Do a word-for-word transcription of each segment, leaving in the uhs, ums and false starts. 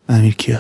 امیر کیا.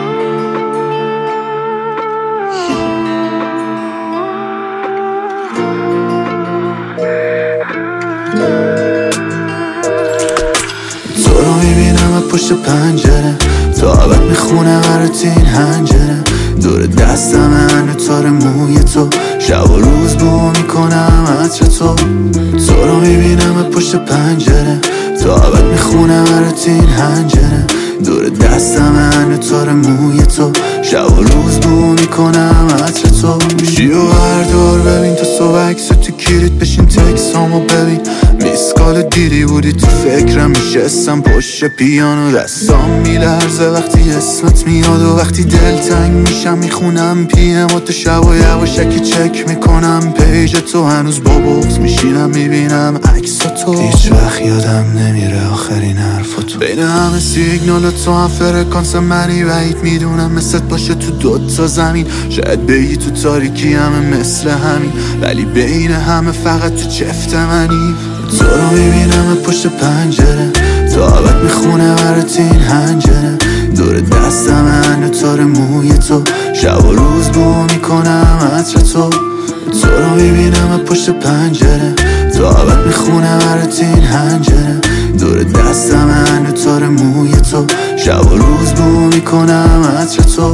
تو رو میبینم از پشت پنجره، تا ابد میخونه برات این هنجره. دور دستم هنو تار موی تو، شب و روز بو میکنم عطر تو. تو رو میبینم از پشت پنجره، تا ابد میخونه برات این هنجره. دور دستم هنو تار موی تو، شب و روز بو میکنم عطر تو. شیو بردار ببین تو صبح تو کیریت بشین تکسامو ببین. میسکال دیری بودی تو فکرم، میشستم پشت پیانو دستام میلرزه وقتی اسمت میاد و وقتی دل تنگ میشم میخونم پیم و تو شب و یواشکی چک میکنم پیج تو. هنوز با بغض میشینم میبینم عکس تو، هیچ وقت یادم نمیره آخرین حرف تو. بین همه سیگنال تو هم فرکانس منی بعید میدونم مثلت باشه تو دوتا زمین. شاید بگی تو تاریکی همه مثل همین، ولی بین همه فقط تو چفت منی. تو رو میبینم پشت پنجره، تا ابد میخونه برات این هنجره. دور دستم هنو تار موی تو، شب و روز بو میکنم عطر تو. تو رو میبینم پشت پنجره، تا ابد میخونه برات این هنجره. دور دستم هنو تار موی تو، شب و روز بو میکنم عطر تو.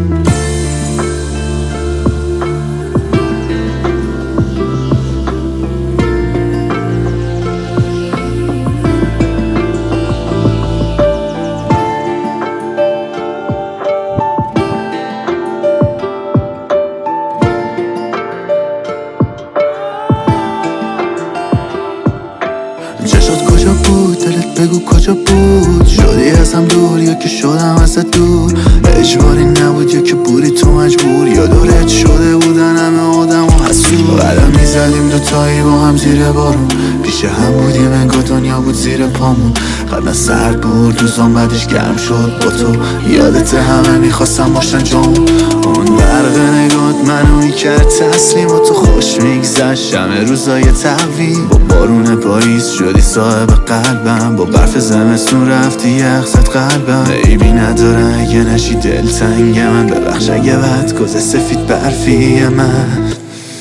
چشات کجا بود؟ دلت بگو کجا بود؟ شدی ازم دور یا که شدم ازت دور؟ اجباری نبود یا که بودی تو مجبور؟ یا دورت شده بودن همه آدم و حسود؟ قدم میزدیم دوتایی با هم زیر بارون، پیش هم بودیم انگار دنیا بود زیر پامون. قبلا سرد بود روزان بعدش گرم شد با تو، یادت همه میخواستم باشن جامون. اون برق نگات منو میکرد تسلیم و تو خوش میگذشت همه روزای تقویم. با بارون پاییز شدی صاحب قلبم، با برف زمستون رفتی یخ زد قلبم. عیبی نداره اگه نشی دلتنگ من، ببخش اگه بد گذه سفید برفی من.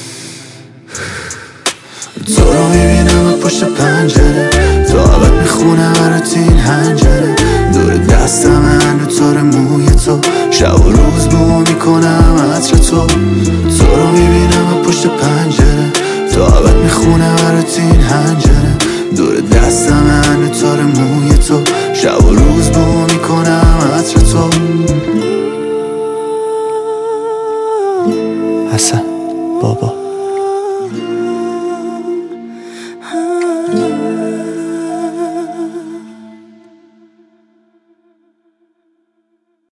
تو رو میبینم پشت پنجره، تا ابد میخونه برات این هنجره. دور دستم هنو تار موی تو، شب و روز بو میکنم عطر تو. تو رو میبینم پشت پنجره، تا ابد میخونه برات این هنجره. دور دستم هنو تار موی تو، شب و روز بو میکنم عطر تو. حسن بابا.